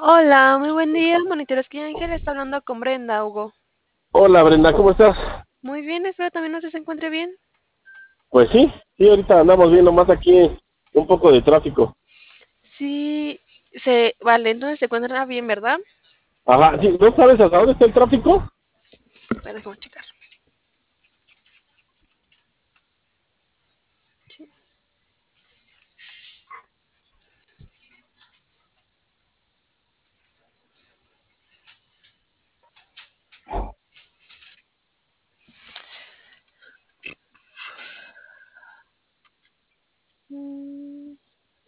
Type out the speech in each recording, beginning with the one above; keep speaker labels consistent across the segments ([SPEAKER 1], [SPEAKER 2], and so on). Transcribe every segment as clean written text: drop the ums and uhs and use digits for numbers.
[SPEAKER 1] Hola, muy buen día, monitores que Ángel está hablando con Brenda, Hugo.
[SPEAKER 2] Hola Brenda, ¿cómo estás?
[SPEAKER 1] Muy bien, espero también no se encuentre bien.
[SPEAKER 2] Pues sí, ahorita andamos viendo más aquí un poco de tráfico.
[SPEAKER 1] Sí, vale, entonces se encuentra bien, ¿verdad?
[SPEAKER 2] Ajá, sí, ¿no sabes hasta dónde está el tráfico?
[SPEAKER 1] Espera, déjame checar. Sí. Mm,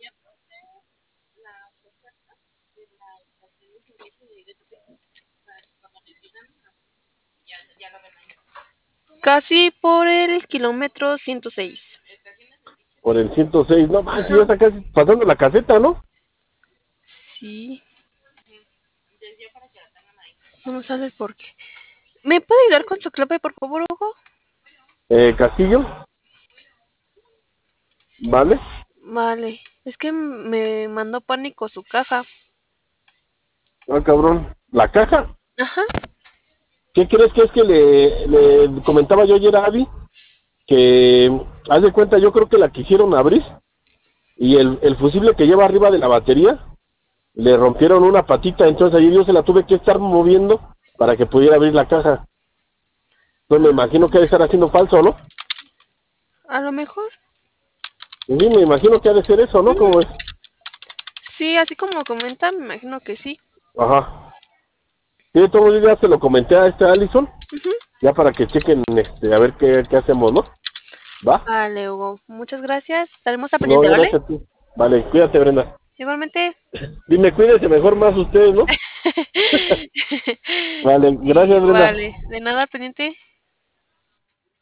[SPEAKER 1] Casi por el kilómetro 106.
[SPEAKER 2] Por el 106, no manches, ya
[SPEAKER 1] Ajá,
[SPEAKER 2] está casi pasando la caseta, ¿no?
[SPEAKER 1] sí, vamos a ver por qué. ¿Me puede ayudar con su clave, por favor, Hugo?
[SPEAKER 2] Castillo, ¿vale?
[SPEAKER 1] Vale, es que me mandó pánico su caja.
[SPEAKER 2] Ah, cabrón. ¿La caja?
[SPEAKER 1] Ajá,
[SPEAKER 2] ¿Qué crees que es que le comentaba yo ayer a Abby? Que, haz de cuenta, yo creo que la quisieron abrir y el fusible que lleva arriba de la batería le rompieron una patita, entonces ayer yo se la tuve que estar moviendo para que pudiera abrir la caja. Pues me
[SPEAKER 1] ah,
[SPEAKER 2] imagino que ha de estar haciendo falso, ¿no?
[SPEAKER 1] a lo mejor.
[SPEAKER 2] Sí, me imagino que ha de ser eso, ¿no?
[SPEAKER 1] Ujú.
[SPEAKER 2] Como es.
[SPEAKER 1] Sí, así como comenta, me imagino que sí.
[SPEAKER 2] Ajá. Sí, de todos ya se lo comenté a este Allison,
[SPEAKER 1] Ujú.
[SPEAKER 2] ya para que chequen, a ver qué hacemos, ¿no? ¿Va?
[SPEAKER 1] Vale, Hugo, muchas gracias. Estaremos al
[SPEAKER 2] No,
[SPEAKER 1] pendiente, ¿vale?
[SPEAKER 2] gracias a ti. Vale, cuídate, Brenda.
[SPEAKER 1] Igualmente.
[SPEAKER 2] Dime, cuídense mejor más ustedes, ¿no? Vale, gracias, Brenda.
[SPEAKER 1] Vale, de nada, pendiente.